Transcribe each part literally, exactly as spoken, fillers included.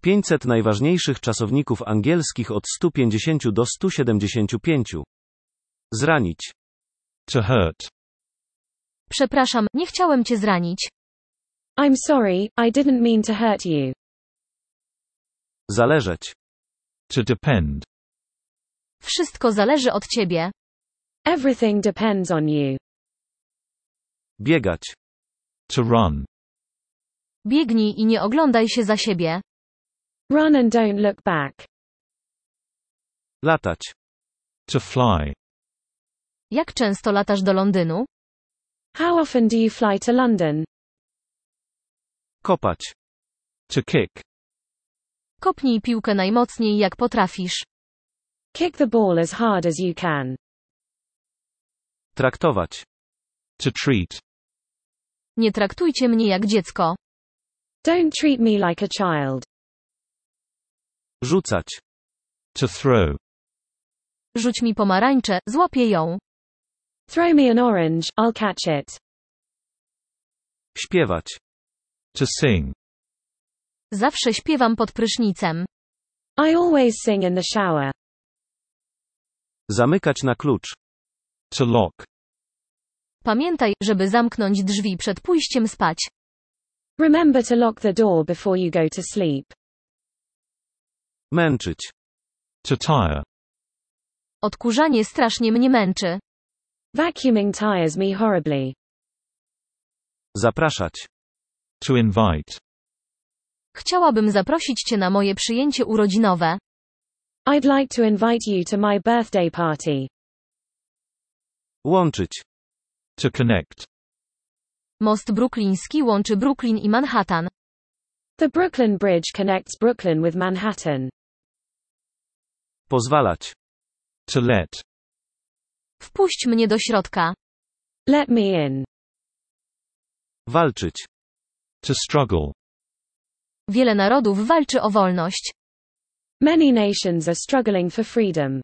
pięćset najważniejszych czasowników angielskich od stu pięćdziesięciu do stu siedemdziesięciu pięciu. Zranić. To hurt. Przepraszam, nie chciałem cię zranić. I'm sorry, I didn't mean to hurt you. Zależeć. To depend. Wszystko zależy od ciebie. Everything depends on you. Biegać. To run. Biegnij i nie oglądaj się za siebie. Run and don't look back. Latać. To fly. Jak często latasz do Londynu? How often do you fly to London? Kopać. To kick. Kopnij piłkę najmocniej jak potrafisz. Kick the ball as hard as you can. Traktować. To treat. Nie traktujcie mnie jak dziecko. Don't treat me like a child. Rzucać. To throw. Rzuć mi pomarańczę, złapię ją. Throw me an orange, I'll catch it. Śpiewać. To sing. Zawsze śpiewam pod prysznicem. I always sing in the shower. Zamykać na klucz. To lock. Pamiętaj, żeby zamknąć drzwi przed pójściem spać. Remember to lock the door before you go to sleep. Męczyć. To tire. Odkurzanie strasznie mnie męczy. Vacuuming tires me horribly. Zapraszać. To invite. Chciałabym zaprosić cię na moje przyjęcie urodzinowe. I'd like to invite you to my birthday party. Łączyć. To connect. Most brukliński łączy Brooklyn i Manhattan. The Brooklyn Bridge connects Brooklyn with Manhattan. Pozwalać. To let. Wpuść mnie do środka. Let me in. Walczyć. To struggle. Wiele narodów walczy o wolność. Many nations are struggling for freedom.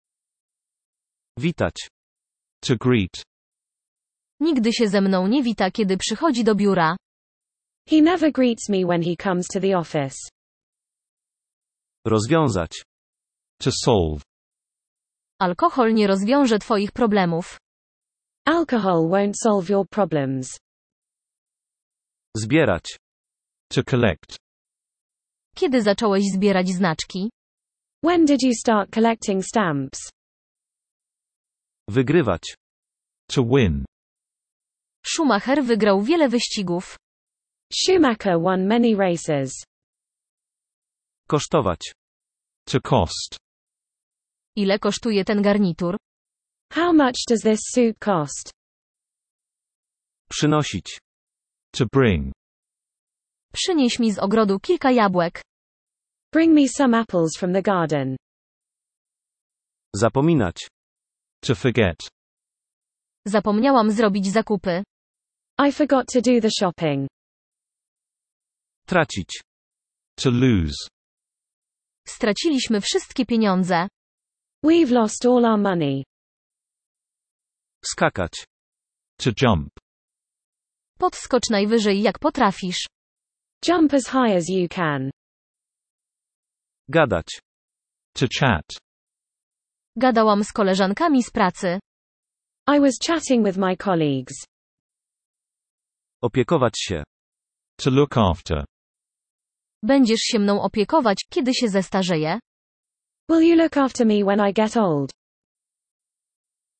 Witać. To greet. Nigdy się ze mną nie wita, kiedy przychodzi do biura. He never greets me when he comes to the office. Rozwiązać. To solve. Alkohol nie rozwiąże twoich problemów. Alcohol won't solve your problems. Zbierać. To collect. Kiedy zacząłeś zbierać znaczki? When did you start collecting stamps? Wygrywać. To win. Schumacher wygrał wiele wyścigów. Schumacher won many races. Kosztować. To cost. Ile kosztuje ten garnitur? How much does this suit cost? Przynosić. To bring. Przynieś mi z ogrodu kilka jabłek. Bring me some apples from the garden. Zapominać. To forget. Zapomniałam zrobić zakupy. I forgot to do the shopping. Tracić. To lose. Straciliśmy wszystkie pieniądze. We've lost all our money. Skakać. To jump. Podskocz najwyżej jak potrafisz. Jump as high as you can. Gadać. To chat. Gadałam z koleżankami z pracy. I was chatting with my colleagues. Opiekować się. To look after. Będziesz się mną opiekować, kiedy się zestarzeję? Will you look after me when I get old?